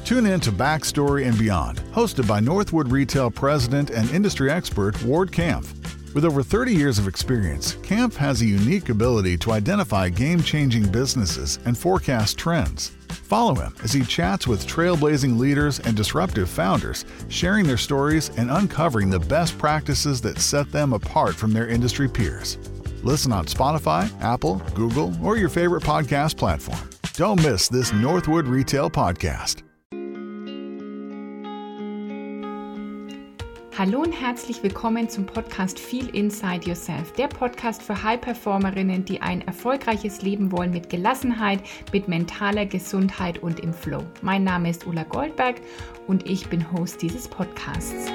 Tune in to Backstory and Beyond, hosted by Northwood Retail President and industry expert Ward Kampf. With over 30 years of experience, Kampf has a unique ability to identify game-changing businesses and forecast trends. Follow him as he chats with trailblazing leaders and disruptive founders, sharing their stories and uncovering the best practices that set them apart from their industry peers. Listen on Spotify, Apple, Google, or your favorite podcast platform. Don't miss this Northwood Retail Podcast. Hallo und herzlich willkommen zum Podcast Feel Inside Yourself, der Podcast für High-Performerinnen, die ein erfolgreiches Leben wollen mit Gelassenheit, mit mentaler Gesundheit und im Flow. Mein Name ist Ulla Goldberg und ich bin Host dieses Podcasts.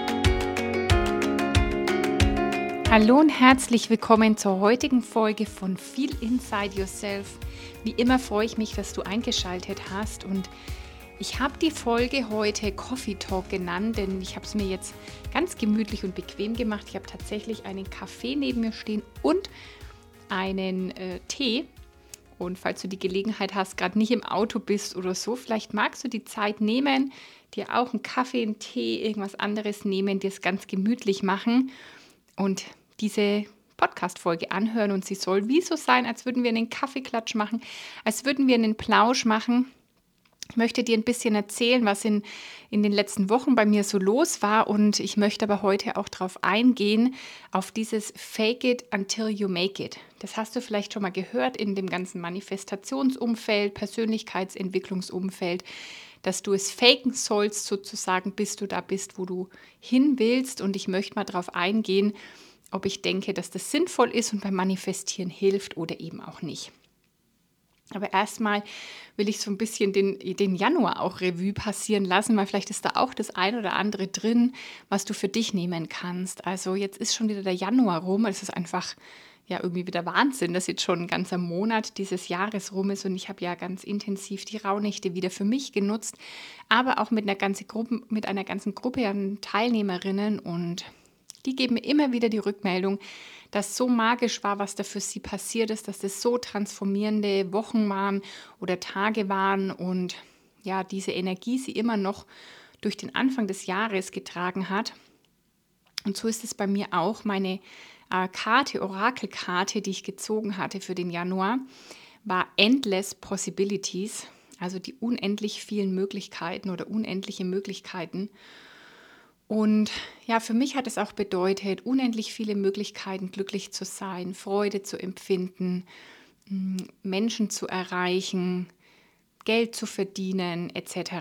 Hallo und herzlich willkommen zur heutigen Folge von Feel Inside Yourself. Wie immer freue ich mich, dass du eingeschaltet hast und ich habe die Folge heute Coffee Talk genannt, denn ich habe es mir jetzt ganz gemütlich und bequem gemacht. Ich habe tatsächlich einen Kaffee neben mir stehen und einen Tee. Und falls du die Gelegenheit hast, gerade nicht im Auto bist oder so, vielleicht magst du die Zeit nehmen, dir auch einen Kaffee, einen Tee, irgendwas anderes nehmen, dir es ganz gemütlich machen und diese Podcast-Folge anhören. Und sie soll wie so sein, als würden wir einen Kaffeeklatsch machen, als würden wir einen Plausch machen. Ich möchte dir ein bisschen erzählen, was in den letzten Wochen bei mir so los war und ich möchte aber heute auch darauf eingehen, auf dieses Fake it until you make it. Das hast du vielleicht schon mal gehört in dem ganzen Manifestationsumfeld, Persönlichkeitsentwicklungsumfeld, dass du es faken sollst sozusagen, bis du da bist, wo du hin willst, und ich möchte mal darauf eingehen, ob ich denke, dass das sinnvoll ist und beim Manifestieren hilft oder eben auch nicht. Aber erstmal will ich so ein bisschen den Januar auch Revue passieren lassen, weil vielleicht ist da auch das ein oder andere drin, was du für dich nehmen kannst. Also jetzt ist schon wieder der Januar rum. Es ist einfach ja irgendwie wieder Wahnsinn, dass jetzt schon ein ganzer Monat dieses Jahres rum ist. Und ich habe ja ganz intensiv die Rauhnächte wieder für mich genutzt, aber auch mit einer ganzen Gruppe an Teilnehmerinnen. Und die geben mir immer wieder die Rückmeldung, dass so magisch war, was da für sie passiert ist, dass das so transformierende Wochen waren oder Tage waren und ja, diese Energie sie immer noch durch den Anfang des Jahres getragen hat. Und so ist es bei mir auch. Meine Orakelkarte, die ich gezogen hatte für den Januar, war Endless Possibilities, also die unendlich vielen Möglichkeiten oder unendliche Möglichkeiten. Und ja, für mich hat es auch bedeutet, unendlich viele Möglichkeiten, glücklich zu sein, Freude zu empfinden, Menschen zu erreichen, Geld zu verdienen, etc.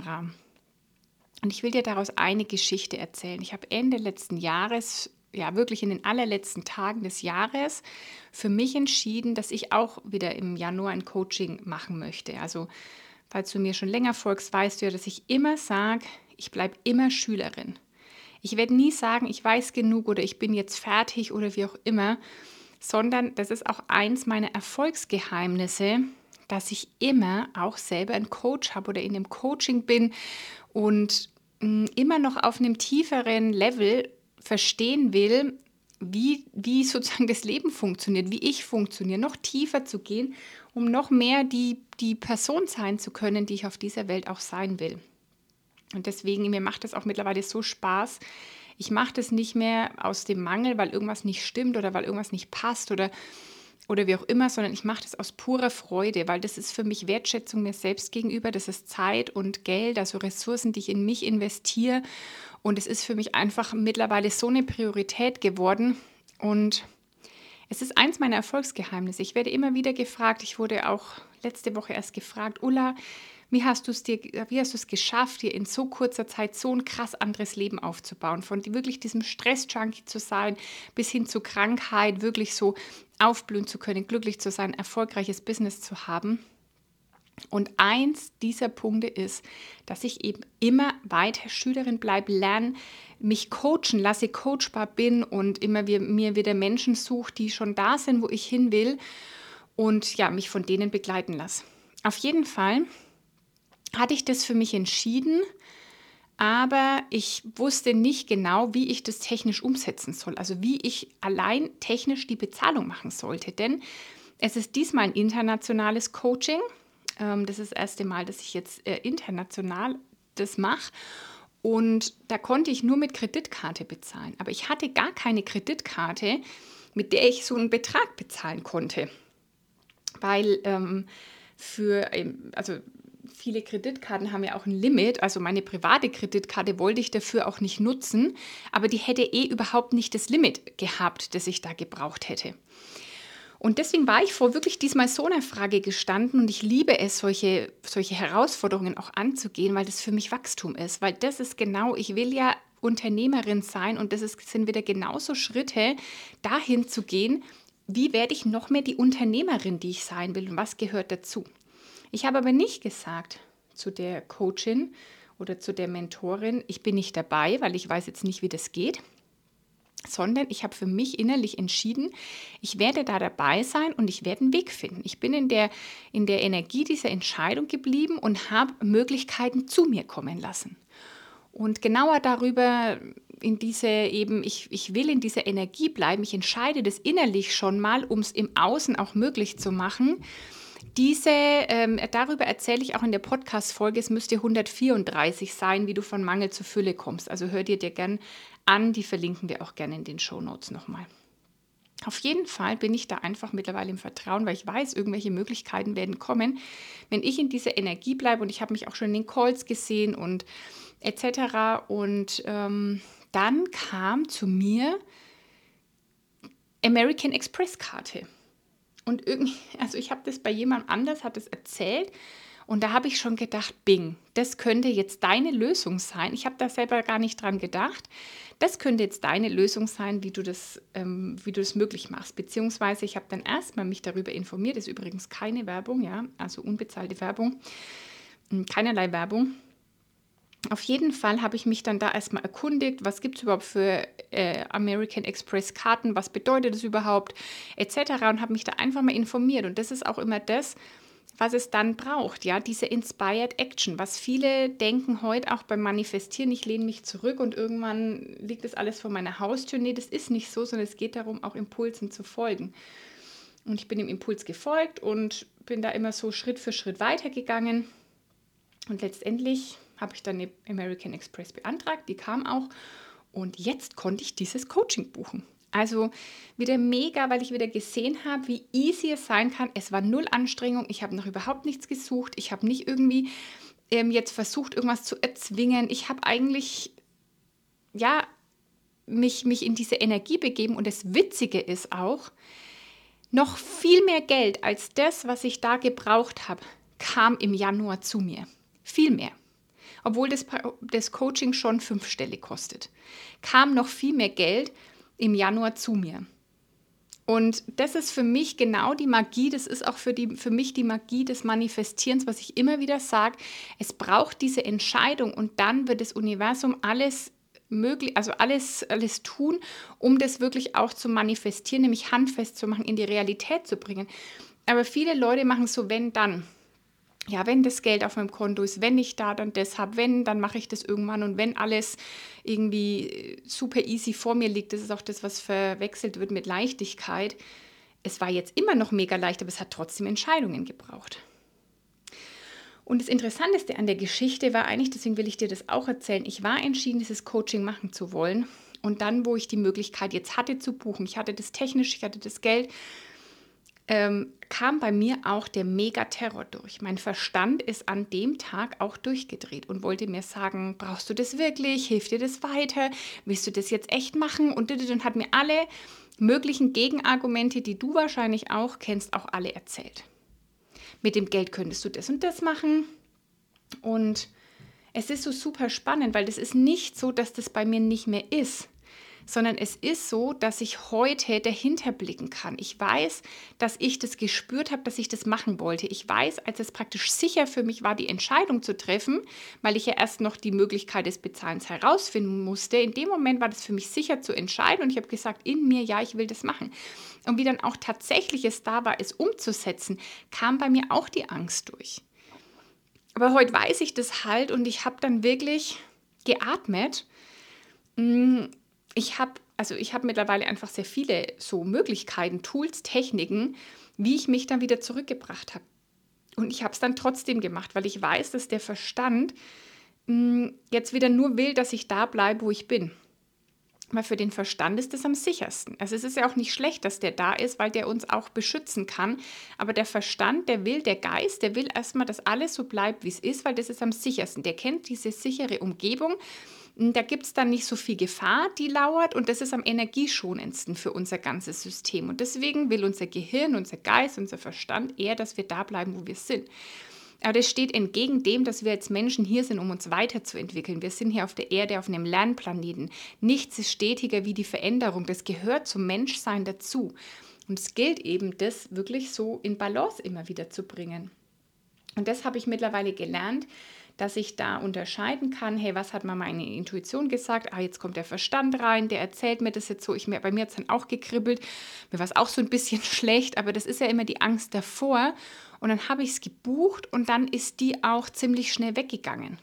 Und ich will dir daraus eine Geschichte erzählen. Ich habe Ende letzten Jahres, ja wirklich in den allerletzten Tagen des Jahres, für mich entschieden, dass ich auch wieder im Januar ein Coaching machen möchte. Also, falls du mir schon länger folgst, weißt du ja, dass ich immer sage, ich bleibe immer Schülerin. Ich werde nie sagen, ich weiß genug oder ich bin jetzt fertig oder wie auch immer, sondern das ist auch eins meiner Erfolgsgeheimnisse, dass ich immer auch selber einen Coach habe oder in einem Coaching bin und immer noch auf einem tieferen Level verstehen will, wie sozusagen das Leben funktioniert, wie ich funktioniere, noch tiefer zu gehen, um noch mehr die Person sein zu können, die ich auf dieser Welt auch sein will. Und deswegen, mir macht das auch mittlerweile so Spaß. Ich mache das nicht mehr aus dem Mangel, weil irgendwas nicht stimmt oder weil irgendwas nicht passt oder wie auch immer, sondern ich mache das aus purer Freude, weil das ist für mich Wertschätzung mir selbst gegenüber. Das ist Zeit und Geld, also Ressourcen, die ich in mich investiere. Und es ist für mich einfach mittlerweile so eine Priorität geworden. Und es ist eins meiner Erfolgsgeheimnisse. Ich werde immer wieder gefragt, ich wurde auch letzte Woche erst gefragt, Ulla, wie hast du es geschafft, dir in so kurzer Zeit so ein krass anderes Leben aufzubauen? Von wirklich diesem Stress-Junkie zu sein, bis hin zu Krankheit, wirklich so aufblühen zu können, glücklich zu sein, erfolgreiches Business zu haben. Und eins dieser Punkte ist, dass ich eben immer weiter Schülerin bleibe, lerne, mich coachen lasse, coachbar bin und immer mir wieder Menschen suche, die schon da sind, wo ich hin will und ja, mich von denen begleiten lasse. Auf jeden Fall hatte ich das für mich entschieden, aber ich wusste nicht genau, wie ich das technisch umsetzen soll, also wie ich allein technisch die Bezahlung machen sollte, denn es ist diesmal ein internationales Coaching. Das ist das erste Mal, dass ich jetzt international das mache. Und da konnte ich nur mit Kreditkarte bezahlen. Aber ich hatte gar keine Kreditkarte, mit der ich so einen Betrag bezahlen konnte. Weil viele Kreditkarten haben ja auch ein Limit. Also meine private Kreditkarte wollte ich dafür auch nicht nutzen. Aber die hätte überhaupt nicht das Limit gehabt, das ich da gebraucht hätte. Und deswegen war ich vor wirklich diesmal so einer Frage gestanden und ich liebe es, solche Herausforderungen auch anzugehen, weil das für mich Wachstum ist. Weil das ist genau, ich will ja Unternehmerin sein und sind wieder genauso Schritte, dahin zu gehen, wie werde ich noch mehr die Unternehmerin, die ich sein will und was gehört dazu. Ich habe aber nicht gesagt zu der Coachin oder zu der Mentorin, ich bin nicht dabei, weil ich weiß jetzt nicht, wie das geht. Sondern ich habe für mich innerlich entschieden, ich werde da dabei sein und ich werde einen Weg finden. Ich bin in der Energie dieser Entscheidung geblieben und habe Möglichkeiten zu mir kommen lassen. Und genauer darüber, ich will in dieser Energie bleiben, ich entscheide das innerlich schon mal, um es im Außen auch möglich zu machen. Darüber erzähle ich auch in der Podcast-Folge, es müsste 134 sein, wie du von Mangel zu Fülle kommst. Also hör dir gern an, die verlinken wir auch gerne in den Shownotes nochmal. Auf jeden Fall bin ich da einfach mittlerweile im Vertrauen, weil ich weiß, irgendwelche Möglichkeiten werden kommen, wenn ich in dieser Energie bleibe und ich habe mich auch schon in den Calls gesehen und etc. Und dann kam zu mir American Express Karte. Und ich habe das bei jemand anders, hat es erzählt und da habe ich schon gedacht, Bing, das könnte jetzt deine Lösung sein. Ich habe da selber gar nicht dran gedacht. Das könnte jetzt deine Lösung sein, wie du das möglich machst. Beziehungsweise ich habe dann erstmal mich darüber informiert, das ist übrigens keine Werbung, ja, also unbezahlte Werbung, keinerlei Werbung. Auf jeden Fall habe ich mich dann da erstmal erkundigt, was gibt es überhaupt für American Express Karten, was bedeutet das überhaupt, etc. und habe mich da einfach mal informiert. Und das ist auch immer das, was es dann braucht, ja, diese Inspired Action, was viele denken heute auch beim Manifestieren, ich lehne mich zurück und irgendwann liegt das alles vor meiner Haustür. Nee, das ist nicht so, sondern es geht darum, auch Impulsen zu folgen. Und ich bin dem Impuls gefolgt und bin da immer so Schritt für Schritt weitergegangen. Und letztendlich habe ich dann eine American Express beantragt, die kam auch und jetzt konnte ich dieses Coaching buchen. Also wieder mega, weil ich wieder gesehen habe, wie easy es sein kann. Es war null Anstrengung, ich habe noch überhaupt nichts gesucht, ich habe nicht irgendwie jetzt versucht, irgendwas zu erzwingen. Ich habe eigentlich, ja, mich in diese Energie begeben und das Witzige ist auch, noch viel mehr Geld als das, was ich da gebraucht habe, kam im Januar zu mir. Viel mehr. Obwohl das Coaching schon 5-stellig kostet, kam noch viel mehr Geld im Januar zu mir. Und das ist für mich genau die Magie, das ist auch für mich die Magie des Manifestierens, was ich immer wieder sage, es braucht diese Entscheidung und dann wird das Universum alles möglich, also alles tun, um das wirklich auch zu manifestieren, nämlich handfest zu machen, in die Realität zu bringen. Aber viele Leute machen so, wenn, dann. Ja, wenn das Geld auf meinem Konto ist, wenn ich da dann das habe, dann mache ich das irgendwann und wenn alles irgendwie super easy vor mir liegt, das ist auch das, was verwechselt wird mit Leichtigkeit. Es war jetzt immer noch mega leicht, aber es hat trotzdem Entscheidungen gebraucht. Und das Interessanteste an der Geschichte war eigentlich, deswegen will ich dir das auch erzählen, ich war entschieden, dieses Coaching machen zu wollen und dann, wo ich die Möglichkeit jetzt hatte zu buchen, ich hatte das technisch, ich hatte das Geld, kam bei mir auch der Megaterror durch. Mein Verstand ist an dem Tag auch durchgedreht und wollte mir sagen, brauchst du das wirklich? Hilft dir das weiter? Willst du das jetzt echt machen? Und hat mir alle möglichen Gegenargumente, die du wahrscheinlich auch kennst, auch alle erzählt. Mit dem Geld könntest du das und das machen. Und es ist so super spannend, weil das ist nicht so, dass das bei mir nicht mehr ist, sondern es ist so, dass ich heute dahinter blicken kann. Ich weiß, dass ich das gespürt habe, dass ich das machen wollte. Ich weiß, als es praktisch sicher für mich war, die Entscheidung zu treffen, weil ich ja erst noch die Möglichkeit des Bezahlens herausfinden musste. In dem Moment war das für mich sicher zu entscheiden und ich habe gesagt, in mir, ja, ich will das machen. Und wie dann auch tatsächlich es da war, es umzusetzen, kam bei mir auch die Angst durch. Aber heute weiß ich das halt und ich habe dann wirklich geatmet. Ich habe mittlerweile einfach sehr viele so Möglichkeiten, Tools, Techniken, wie ich mich dann wieder zurückgebracht habe. Und ich habe es dann trotzdem gemacht, weil ich weiß, dass der Verstand jetzt wieder nur will, dass ich da bleibe, wo ich bin. Weil für den Verstand ist das am sichersten. Also es ist ja auch nicht schlecht, dass der da ist, weil der uns auch beschützen kann. Aber der Verstand, der Geist, der will erstmal, dass alles so bleibt, wie es ist, weil das ist am sichersten. Der kennt diese sichere Umgebung. Da gibt es dann nicht so viel Gefahr, die lauert, und das ist am energieschonendsten für unser ganzes System. Und deswegen will unser Gehirn, unser Geist, unser Verstand eher, dass wir da bleiben, wo wir sind. Aber das steht entgegen dem, dass wir als Menschen hier sind, um uns weiterzuentwickeln. Wir sind hier auf der Erde, auf einem Lernplaneten. Nichts ist stetiger wie die Veränderung. Das gehört zum Menschsein dazu. Und es gilt eben, das wirklich so in Balance immer wieder zu bringen. Und das habe ich mittlerweile gelernt, dass ich da unterscheiden kann, hey, was hat mir meine Intuition gesagt? Jetzt kommt der Verstand rein, der erzählt mir das jetzt so. Bei mir hat es dann auch gekribbelt, mir war es auch so ein bisschen schlecht, aber das ist ja immer die Angst davor. Und dann habe ich es gebucht und dann ist die auch ziemlich schnell weggegangen.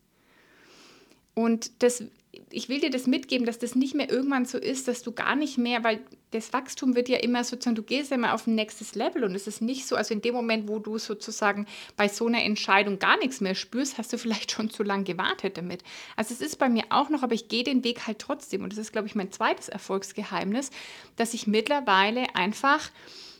Und ich will dir das mitgeben, dass das nicht mehr irgendwann so ist, dass du gar nicht mehr, weil das Wachstum wird ja immer sozusagen, du gehst ja immer auf ein nächstes Level, und es ist nicht so, also in dem Moment, wo du sozusagen bei so einer Entscheidung gar nichts mehr spürst, hast du vielleicht schon zu lange gewartet damit. Also es ist bei mir auch noch, aber ich gehe den Weg halt trotzdem, und das ist, glaube ich, mein zweites Erfolgsgeheimnis, dass ich mittlerweile einfach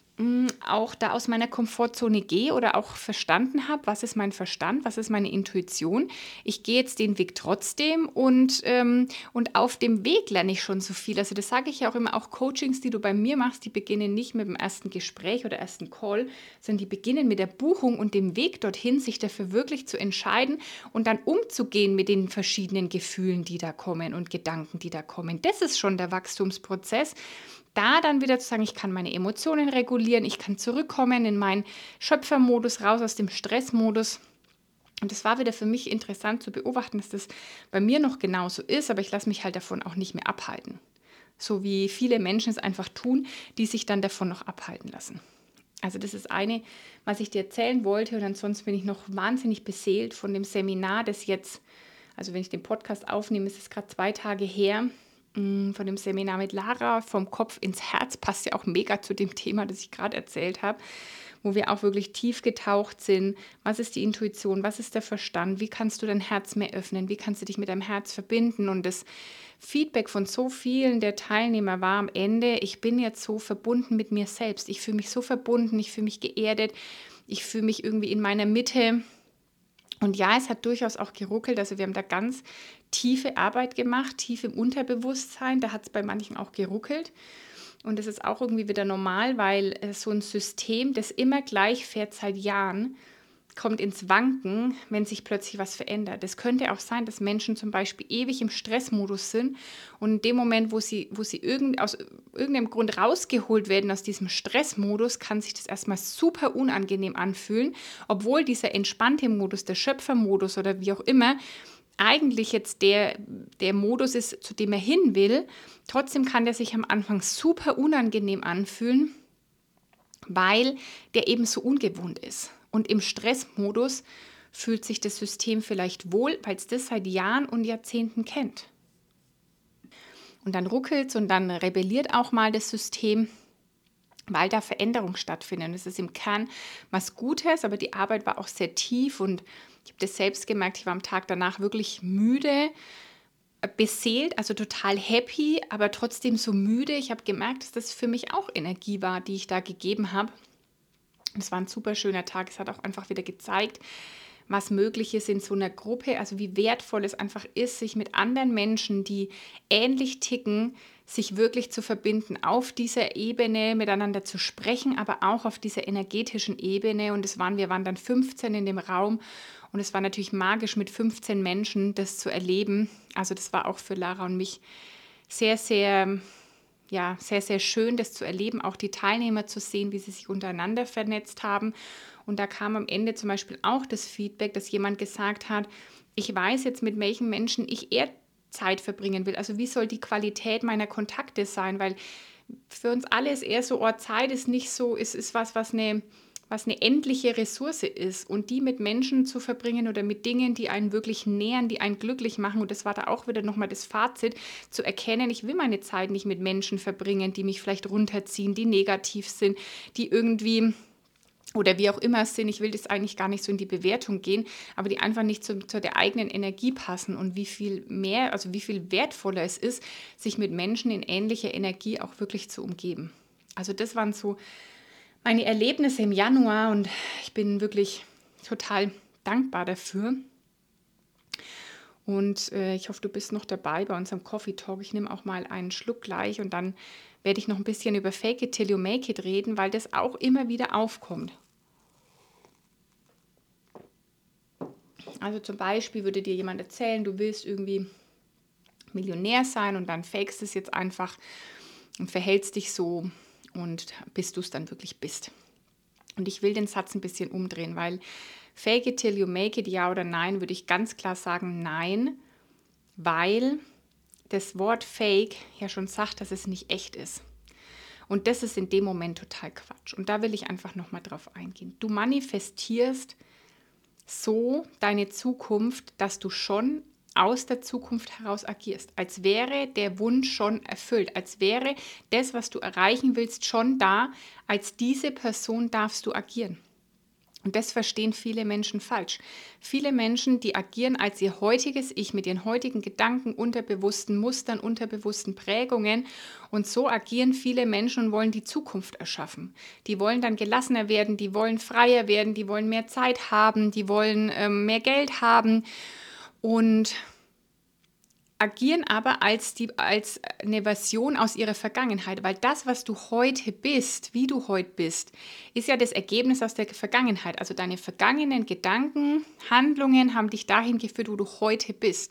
auch da aus meiner Komfortzone gehe oder auch verstanden habe, was ist mein Verstand, was ist meine Intuition. Ich gehe jetzt den Weg trotzdem, und auf dem Weg lerne ich schon so viel. Also das sage ich ja auch immer, auch Coachings, die du bei mir machst, die beginnen nicht mit dem ersten Gespräch oder ersten Call, sondern die beginnen mit der Buchung und dem Weg dorthin, sich dafür wirklich zu entscheiden und dann umzugehen mit den verschiedenen Gefühlen, die da kommen und Gedanken, die da kommen. Das ist schon der Wachstumsprozess. Da dann wieder zu sagen, ich kann meine Emotionen regulieren, ich kann zurückkommen in meinen Schöpfermodus, raus aus dem Stressmodus. Und das war wieder für mich interessant zu beobachten, dass das bei mir noch genauso ist, aber ich lasse mich halt davon auch nicht mehr abhalten. So wie viele Menschen es einfach tun, die sich dann davon noch abhalten lassen. Also das ist eine, was ich dir erzählen wollte, und ansonsten bin ich noch wahnsinnig beseelt von dem Seminar, das jetzt, also wenn ich den Podcast aufnehme, ist es gerade 2 Tage her, von dem Seminar mit Lara, vom Kopf ins Herz, passt ja auch mega zu dem Thema, das ich gerade erzählt habe, wo wir auch wirklich tief getaucht sind. Was ist die Intuition? Was ist der Verstand? Wie kannst du dein Herz mehr öffnen? Wie kannst du dich mit deinem Herz verbinden? Und das Feedback von so vielen der Teilnehmer war am Ende, ich bin jetzt so verbunden mit mir selbst. Ich fühle mich so verbunden, ich fühle mich geerdet, ich fühle mich irgendwie in meiner Mitte. Und ja, es hat durchaus auch geruckelt, also wir haben da ganz tiefe Arbeit gemacht, tief im Unterbewusstsein, da hat es bei manchen auch geruckelt. Und das ist auch irgendwie wieder normal, weil so ein System, das immer gleich fährt seit Jahren, kommt ins Wanken, wenn sich plötzlich was verändert. Es könnte auch sein, dass Menschen zum Beispiel ewig im Stressmodus sind, und in dem Moment, wo sie aus irgendeinem Grund rausgeholt werden aus diesem Stressmodus, kann sich das erstmal super unangenehm anfühlen, obwohl dieser entspannte Modus, der Schöpfermodus oder wie auch immer, eigentlich jetzt der Modus ist, zu dem er hin will. Trotzdem kann der sich am Anfang super unangenehm anfühlen, weil der eben so ungewohnt ist. Und im Stressmodus fühlt sich das System vielleicht wohl, weil es das seit Jahren und Jahrzehnten kennt. Und dann ruckelt es und dann rebelliert auch mal das System, weil da Veränderung stattfindet. Und es ist im Kern was Gutes, aber die Arbeit war auch sehr tief, und ich habe das selbst gemerkt, ich war am Tag danach wirklich müde, beseelt, also total happy, aber trotzdem so müde. Ich habe gemerkt, dass das für mich auch Energie war, die ich da gegeben habe. Es war ein super schöner Tag. Es hat auch einfach wieder gezeigt, was möglich ist in so einer Gruppe, also wie wertvoll es einfach ist, sich mit anderen Menschen, die ähnlich ticken, sich wirklich zu verbinden, auf dieser Ebene miteinander zu sprechen, aber auch auf dieser energetischen Ebene. Und wir waren dann 15 in dem Raum, und es war natürlich magisch, mit 15 Menschen das zu erleben. Also das war auch für Lara und mich sehr, sehr schön, das zu erleben, auch die Teilnehmer zu sehen, wie sie sich untereinander vernetzt haben. Und da kam am Ende zum Beispiel auch das Feedback, dass jemand gesagt hat, ich weiß jetzt, mit welchen Menschen ich eher Zeit verbringen will. Also wie soll die Qualität meiner Kontakte sein? Weil für uns alle ist eher so, Zeit ist nicht so, es ist was eine endliche Ressource ist, und die mit Menschen zu verbringen oder mit Dingen, die einen wirklich nähern, die einen glücklich machen. Und das war da auch wieder nochmal das Fazit, zu erkennen, ich will meine Zeit nicht mit Menschen verbringen, die mich vielleicht runterziehen, die negativ sind, die irgendwie oder wie auch immer es sind, ich will das eigentlich gar nicht so in die Bewertung gehen, aber die einfach nicht zu der eigenen Energie passen und wie viel mehr, also wie viel wertvoller es ist, sich mit Menschen in ähnlicher Energie auch wirklich zu umgeben. Also das waren so meine Erlebnisse im Januar und ich bin wirklich total dankbar dafür. Und ich hoffe, du bist noch dabei bei unserem Coffee Talk. Ich nehme auch mal einen Schluck gleich und dann werde ich noch ein bisschen über Fake it till you make it reden, weil das auch immer wieder aufkommt. Also zum Beispiel würde dir jemand erzählen, du willst irgendwie Millionär sein und dann fakest es jetzt einfach und verhältst dich so und bis du es dann wirklich bist. Und ich will den Satz ein bisschen umdrehen, weil fake it till you make it, ja oder nein, würde ich ganz klar sagen nein, weil das Wort fake ja schon sagt, dass es nicht echt ist. Und das ist in dem Moment total Quatsch. Und da will ich einfach nochmal drauf eingehen. Du manifestierst so deine Zukunft, dass du schon aus der Zukunft heraus agierst, als wäre der Wunsch schon erfüllt, als wäre das, was du erreichen willst, schon da, als diese Person darfst du agieren. Und das verstehen viele Menschen falsch. Viele Menschen, die agieren als ihr heutiges Ich mit ihren heutigen Gedanken, unterbewussten Mustern, unterbewussten Prägungen. Und so agieren viele Menschen und wollen die Zukunft erschaffen. Die wollen dann gelassener werden, die wollen freier werden, die wollen mehr Zeit haben, die wollen mehr Geld haben und agieren aber als eine Version aus ihrer Vergangenheit, weil das, was du heute bist, wie du heute bist, ist ja das Ergebnis aus der Vergangenheit. Also deine vergangenen Gedanken, Handlungen haben dich dahin geführt, wo du heute bist.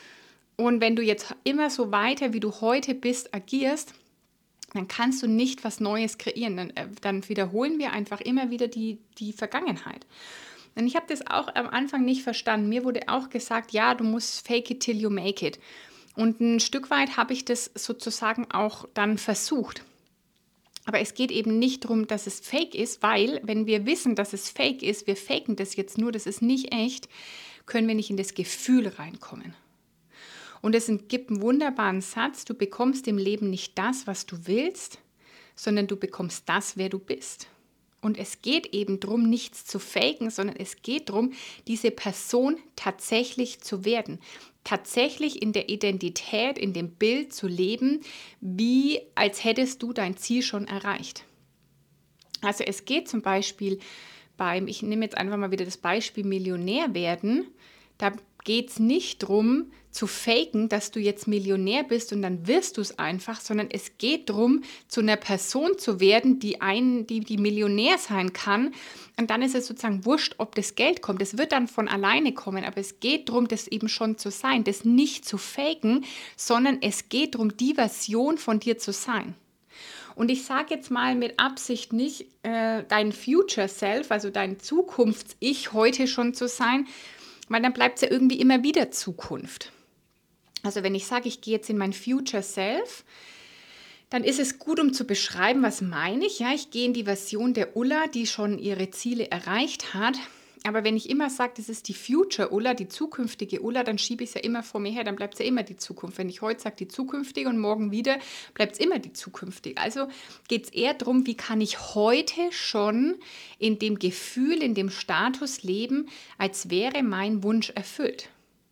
Und wenn du jetzt immer so weiter, wie du heute bist, agierst, dann kannst du nicht was Neues kreieren. Dann wiederholen wir einfach immer wieder die Vergangenheit. Und ich habe das auch am Anfang nicht verstanden. Mir wurde auch gesagt, ja, du musst fake it till you make it. Und ein Stück weit habe ich das sozusagen auch dann versucht. Aber es geht eben nicht darum, dass es fake ist, weil wenn wir wissen, dass es fake ist, wir faken das jetzt nur, das ist nicht echt, können wir nicht in das Gefühl reinkommen. Und es gibt einen wunderbaren Satz, du bekommst im Leben nicht das, was du willst, sondern du bekommst das, wer du bist. Und es geht eben darum, nichts zu faken, sondern es geht darum, diese Person tatsächlich zu werden. Tatsächlich in der Identität, in dem Bild zu leben, wie als hättest du dein Ziel schon erreicht. Also es geht zum Beispiel ich nehme jetzt einfach mal wieder das Beispiel Millionär werden, da geht es nicht darum, zu faken, dass du jetzt Millionär bist und dann wirst du es einfach, sondern es geht darum, zu einer Person zu werden, die Millionär sein kann. Und dann ist es sozusagen wurscht, ob das Geld kommt. Das wird dann von alleine kommen, aber es geht darum, das eben schon zu sein, das nicht zu faken, sondern es geht darum, die Version von dir zu sein. Und ich sage jetzt mal mit Absicht nicht, dein Future Self, also dein Zukunfts-Ich heute schon zu sein, weil dann bleibt es ja irgendwie immer wieder Zukunft. Also wenn ich sage, ich gehe jetzt in mein Future Self, dann ist es gut, um zu beschreiben, was meine ich. Ja, ich gehe in die Version der Ulla, die schon ihre Ziele erreicht hat. Aber wenn ich immer sage, das ist die Future Ulla, die zukünftige Ulla, dann schiebe ich es ja immer vor mir her, dann bleibt es ja immer die Zukunft. Wenn ich heute sage, die zukünftige und morgen wieder, bleibt es immer die zukünftige. Also geht es eher darum, wie kann ich heute schon in dem Gefühl, in dem Status leben, als wäre mein Wunsch erfüllt.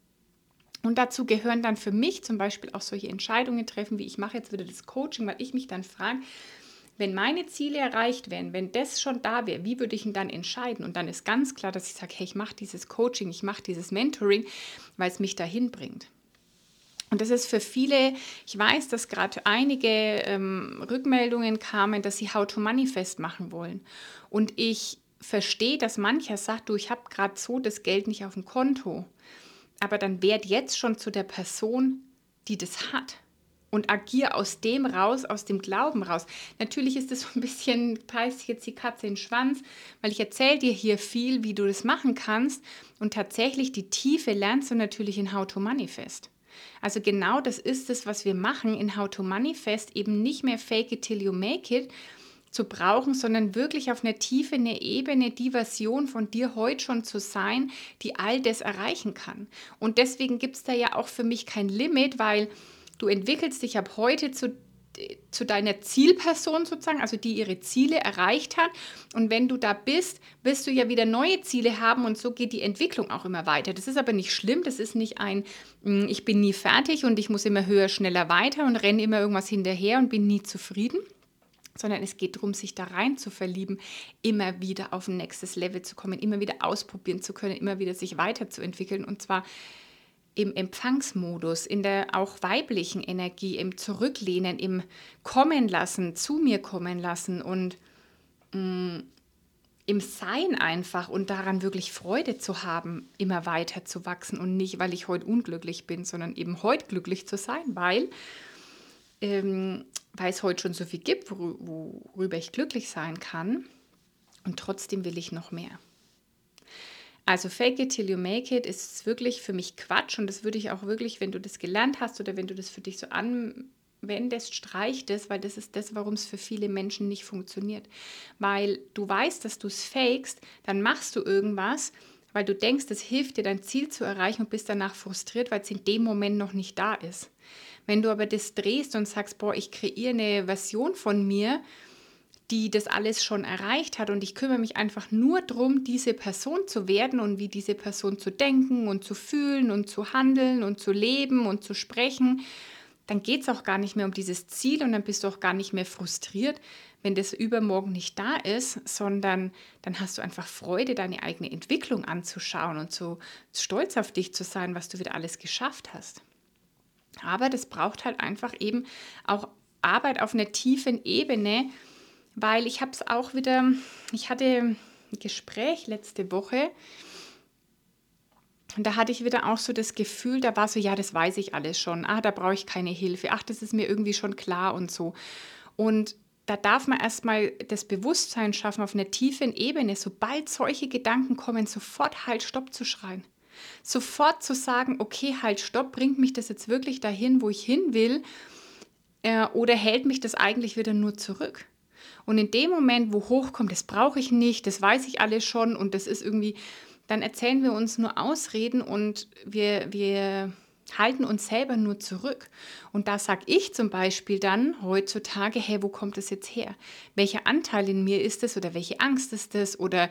Und dazu gehören dann für mich zum Beispiel auch solche Entscheidungen treffen, wie ich mache jetzt wieder das Coaching, weil ich mich dann frage, wenn meine Ziele erreicht wären, wenn das schon da wäre, wie würde ich ihn dann entscheiden? Und dann ist ganz klar, dass ich sage, hey, ich mache dieses Coaching, ich mache dieses Mentoring, weil es mich dahin bringt. Und das ist für viele, ich weiß, dass gerade einige Rückmeldungen kamen, dass sie How to Manifest machen wollen. Und ich verstehe, dass mancher sagt, du, ich habe gerade so das Geld nicht auf dem Konto. Aber dann werd jetzt schon zu der Person, die das hat. Und agier aus dem raus, aus dem Glauben raus. Natürlich ist das so ein bisschen, beißt jetzt die Katze in den Schwanz, weil ich erzähle dir hier viel, wie du das machen kannst. Und tatsächlich die Tiefe lernst du natürlich in How to Manifest. Also genau das ist es, was wir machen in How to Manifest, eben nicht mehr fake it till you make it zu brauchen, sondern wirklich auf einer Tiefe, einer Ebene die Version von dir heute schon zu sein, die all das erreichen kann. Und deswegen gibt es da ja auch für mich kein Limit, weil du entwickelst dich ab heute zu zu deiner Zielperson sozusagen, also die ihre Ziele erreicht hat. Und wenn du da bist, wirst du ja wieder neue Ziele haben und so geht die Entwicklung auch immer weiter. Das ist aber nicht schlimm, das ist nicht ich bin nie fertig und ich muss immer höher, schneller weiter und renne immer irgendwas hinterher und bin nie zufrieden, sondern es geht darum, sich da rein zu verlieben, immer wieder auf ein nächstes Level zu kommen, immer wieder ausprobieren zu können, immer wieder sich weiterzuentwickeln und zwar im Empfangsmodus, in der auch weiblichen Energie, im Zurücklehnen, im Kommen lassen, zu mir kommen lassen und im Sein einfach und daran wirklich Freude zu haben, immer weiter zu wachsen und nicht, weil ich heute unglücklich bin, sondern eben heute glücklich zu sein, weil es heute schon so viel gibt, worüber ich glücklich sein kann und trotzdem will ich noch mehr. Also fake it till you make it ist wirklich für mich Quatsch und das würde ich auch wirklich, wenn du das gelernt hast oder wenn du das für dich so anwendest, streich das, weil das ist das, warum es für viele Menschen nicht funktioniert. Weil du weißt, dass du es fakest, dann machst du irgendwas, weil du denkst, das hilft dir, dein Ziel zu erreichen und bist danach frustriert, weil es in dem Moment noch nicht da ist. Wenn du aber das drehst und sagst, boah, ich kreiere eine Version von mir, die das alles schon erreicht hat und ich kümmere mich einfach nur darum, diese Person zu werden und wie diese Person zu denken und zu fühlen und zu handeln und zu leben und zu sprechen, dann geht es auch gar nicht mehr um dieses Ziel und dann bist du auch gar nicht mehr frustriert, wenn das übermorgen nicht da ist, sondern dann hast du einfach Freude, deine eigene Entwicklung anzuschauen und so stolz auf dich zu sein, was du wieder alles geschafft hast. Aber das braucht halt einfach eben auch Arbeit auf einer tiefen Ebene, weil ich hatte ein Gespräch letzte Woche und da hatte ich wieder auch so das Gefühl, da war so, ja, das weiß ich alles schon, da brauche ich keine Hilfe, das ist mir irgendwie schon klar und so. Und da darf man erstmal das Bewusstsein schaffen auf einer tiefen Ebene, sobald solche Gedanken kommen, sofort halt Stopp zu schreien. Sofort zu sagen, okay, halt Stopp, bringt mich das jetzt wirklich dahin, wo ich hin will oder hält mich das eigentlich wieder nur zurück? Und in dem Moment, wo hochkommt, das brauche ich nicht, das weiß ich alles schon und das ist irgendwie, dann erzählen wir uns nur Ausreden und wir halten uns selber nur zurück. Und da sage ich zum Beispiel dann heutzutage, hey, wo kommt das jetzt her? Welcher Anteil in mir ist es oder welche Angst ist es oder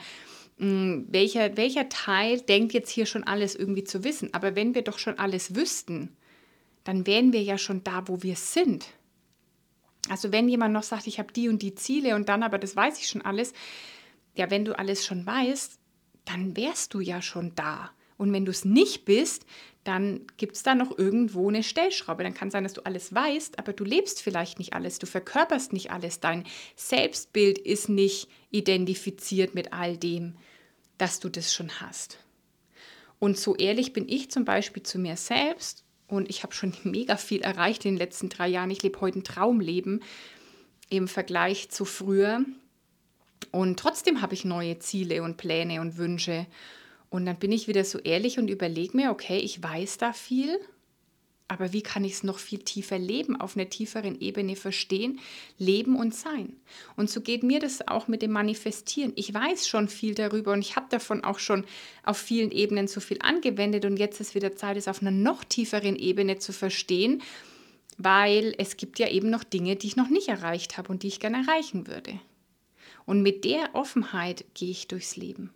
welcher Teil denkt jetzt hier schon alles irgendwie zu wissen? Aber wenn wir doch schon alles wüssten, dann wären wir ja schon da, wo wir sind. Also wenn jemand noch sagt, ich habe die und die Ziele und dann, aber das weiß ich schon alles, ja, wenn du alles schon weißt, dann wärst du ja schon da. Und wenn du es nicht bist, dann gibt es da noch irgendwo eine Stellschraube. Dann kann es sein, dass du alles weißt, aber du lebst vielleicht nicht alles, du verkörperst nicht alles. Dein Selbstbild ist nicht identifiziert mit all dem, dass du das schon hast. Und so ehrlich bin ich zum Beispiel zu mir selbst. Und ich habe schon mega viel erreicht in den letzten 3 Jahren. Ich lebe heute ein Traumleben im Vergleich zu früher. Und trotzdem habe ich neue Ziele und Pläne und Wünsche. Und dann bin ich wieder so ehrlich und überlege mir, okay, ich weiß da viel, aber wie kann ich es noch viel tiefer leben, auf einer tieferen Ebene verstehen, leben und sein? Und so geht mir das auch mit dem Manifestieren. Ich weiß schon viel darüber und ich habe davon auch schon auf vielen Ebenen so viel angewendet und jetzt ist wieder Zeit, es auf einer noch tieferen Ebene zu verstehen, weil es gibt ja eben noch Dinge, die ich noch nicht erreicht habe und die ich gerne erreichen würde. Und mit der Offenheit gehe ich durchs Leben.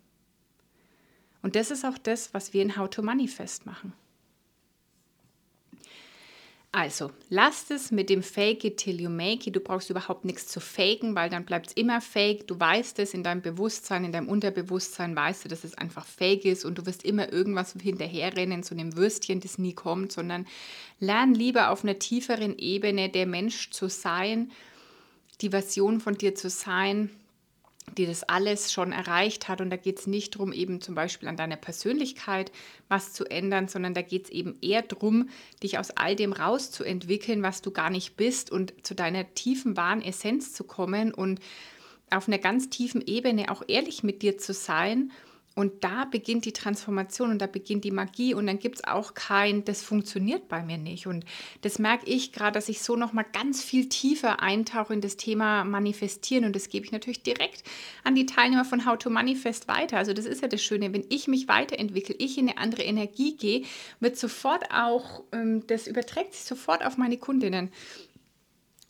Und das ist auch das, was wir in How to Manifest machen. Also, lasst es mit dem Fake it till you make it. Du brauchst überhaupt nichts zu faken, weil dann bleibt es immer fake. Du weißt es in deinem Bewusstsein, in deinem Unterbewusstsein weißt du, dass es einfach fake ist und du wirst immer irgendwas hinterherrennen, so einem Würstchen, das nie kommt, sondern lern lieber auf einer tieferen Ebene der Mensch zu sein, die Version von dir zu sein, die das alles schon erreicht hat. Und da geht es nicht darum, eben zum Beispiel an deiner Persönlichkeit was zu ändern, sondern da geht es eben eher darum, dich aus all dem rauszuentwickeln, was du gar nicht bist und zu deiner tiefen, wahren Essenz zu kommen und auf einer ganz tiefen Ebene auch ehrlich mit dir zu sein. Und da beginnt die Transformation und da beginnt die Magie und dann gibt es auch das funktioniert bei mir nicht. Und das merke ich gerade, dass ich so nochmal ganz viel tiefer eintauche in das Thema Manifestieren und das gebe ich natürlich direkt an die Teilnehmer von How to Manifest weiter. Also das ist ja das Schöne, wenn ich mich weiterentwickle, ich in eine andere Energie gehe, wird sofort auch, das überträgt sich sofort auf meine Kundinnen.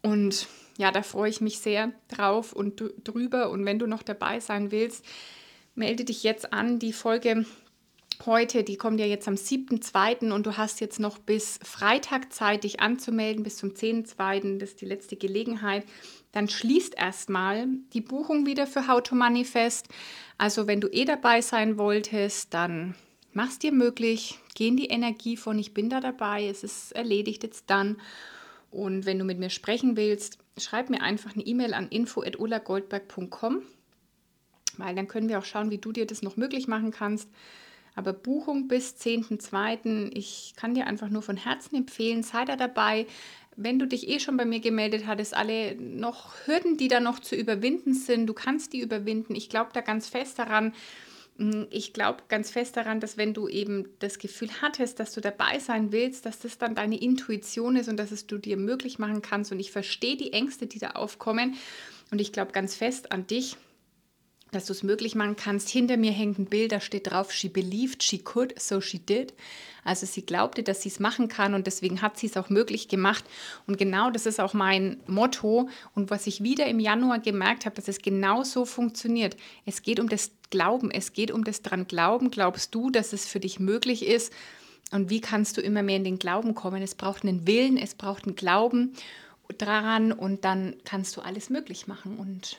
Und ja, da freue ich mich sehr drauf und drüber. Und wenn du noch dabei sein willst, melde dich jetzt an. Die Folge heute, die kommt ja jetzt am 7.2. und du hast jetzt noch bis Freitag Zeit, dich anzumelden, bis zum 10.2. Das ist die letzte Gelegenheit. Dann schließt erstmal die Buchung wieder für How to Manifest. Also wenn du dabei sein wolltest, dann mach's dir möglich. Geh in die Energie von ich bin da dabei, es ist erledigt jetzt dann. Und wenn du mit mir sprechen willst, schreib mir einfach eine E-Mail an info@ulagoldberg.com, weil dann können wir auch schauen, wie du dir das noch möglich machen kannst. Aber Buchung bis 10.2. Ich kann dir einfach nur von Herzen empfehlen, sei da dabei. Wenn du dich schon bei mir gemeldet hattest, alle noch Hürden, die da noch zu überwinden sind, du kannst die überwinden. Ich glaube da ganz fest daran. Ich glaube ganz fest daran, dass wenn du eben das Gefühl hattest, dass du dabei sein willst, dass das dann deine Intuition ist und dass es du dir möglich machen kannst. Und ich verstehe die Ängste, die da aufkommen. Und ich glaube ganz fest an dich, dass du es möglich machen kannst. Hinter mir hängt ein Bild, da steht drauf, she believed she could, so she did. Also sie glaubte, dass sie es machen kann und deswegen hat sie es auch möglich gemacht. Und genau das ist auch mein Motto und was ich wieder im Januar gemerkt habe, dass es genau so funktioniert. Es geht um das Glauben, es geht um das dran Glauben. Glaubst du, dass es für dich möglich ist? Und wie kannst du immer mehr in den Glauben kommen? Es braucht einen Willen, es braucht einen Glauben daran und dann kannst du alles möglich machen. Und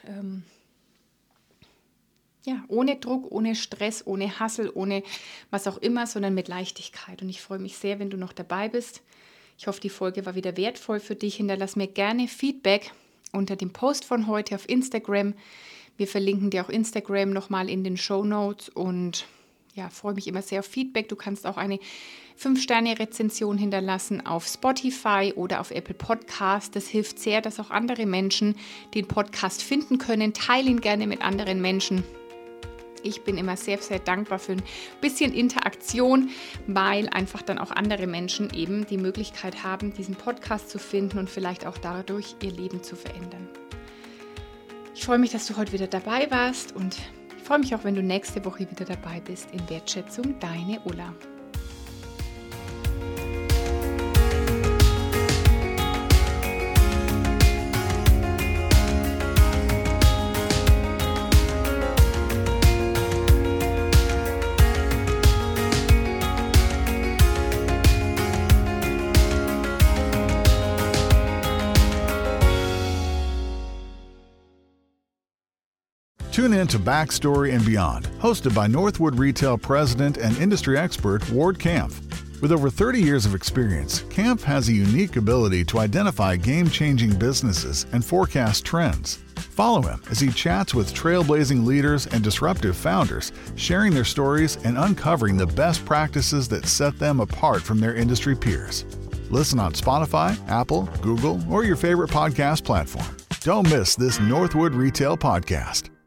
ohne Druck, ohne Stress, ohne Hassel, ohne was auch immer, sondern mit Leichtigkeit. Und ich freue mich sehr, wenn du noch dabei bist. Ich hoffe, die Folge war wieder wertvoll für dich. Hinterlass mir gerne Feedback unter dem Post von heute auf Instagram. Wir verlinken dir auch Instagram nochmal in den Shownotes und freue mich immer sehr auf Feedback. Du kannst auch eine 5-Sterne-Rezension hinterlassen auf Spotify oder auf Apple Podcast. Das hilft sehr, dass auch andere Menschen den Podcast finden können. Teile ihn gerne mit anderen Menschen. Ich bin immer sehr, sehr dankbar für ein bisschen Interaktion, weil einfach dann auch andere Menschen eben die Möglichkeit haben, diesen Podcast zu finden und vielleicht auch dadurch ihr Leben zu verändern. Ich freue mich, dass du heute wieder dabei warst und ich freue mich auch, wenn du nächste Woche wieder dabei bist. In Wertschätzung, deine Ulla. Tune in to Backstory and Beyond, hosted by Northwood Retail President and Industry Expert Ward Kampf. With over 30 years of experience, Kampf has a unique ability to identify game-changing businesses and forecast trends. Follow him as he chats with trailblazing leaders and disruptive founders, sharing their stories and uncovering the best practices that set them apart from their industry peers. Listen on Spotify, Apple, Google, or your favorite podcast platform. Don't miss this Northwood Retail podcast.